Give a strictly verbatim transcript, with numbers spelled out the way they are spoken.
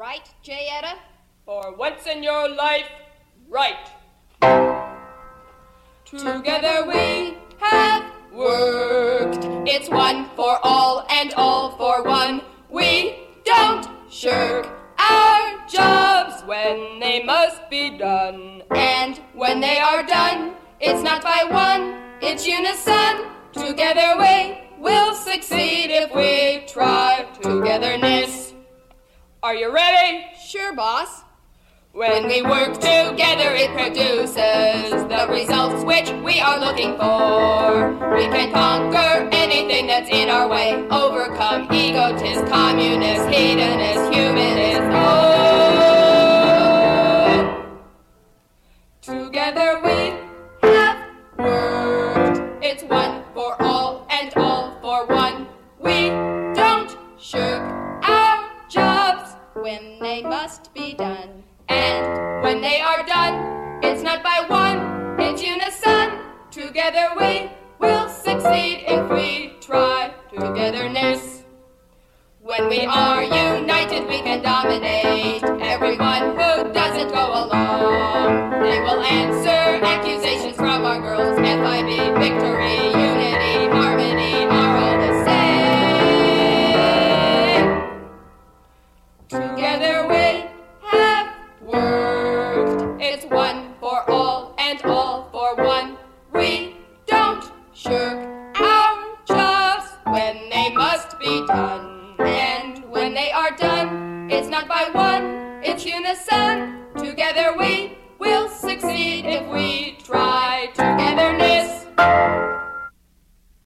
Right, J. Etta? For once in your life, right. Together we have worked. It's one for all and all for one. We don't shirk our jobs when they must be done. And when they are done, it's not by one, it's unison. Together we will succeed if we try. Togetherness. Are you ready? Sure, boss. When we work together, it produces the results which we are looking for. We can conquer anything that's in our way, overcome egotists, communists, hedonists, humanists. Oh! Together we have worked. It's one for all and all for one. We don't shirk our jobs When they must be done. And when they are done, it's not by one, it's unison. Together we will succeed if we try. Togetherness. When we are united, we can dominate everyone who doesn't go along. They will answer accusations from our girls. F I B, victory, unity, harmony are all the same. Together we have worked. It's one for all and all for one. We don't shirk our jobs when they must be done. And when they are done, it's not by one, it's unison.